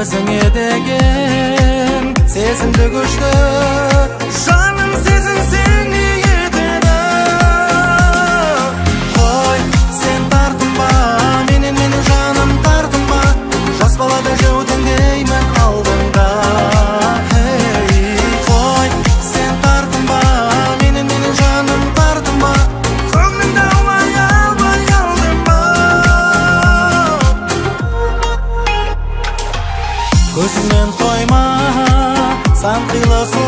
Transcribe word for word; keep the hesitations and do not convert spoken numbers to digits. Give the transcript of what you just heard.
өзіңе деген сезімді күшті жаным сезінсең не етеді. Қой, сен тартынба, менен менің жаным тартынба, жас балада жеудің деймін алдыңда. Қой, сен тартынба, менен менің жаным тартынба, көңілімді аулай албай қалдым ба. Көзімнен қойма сан қилы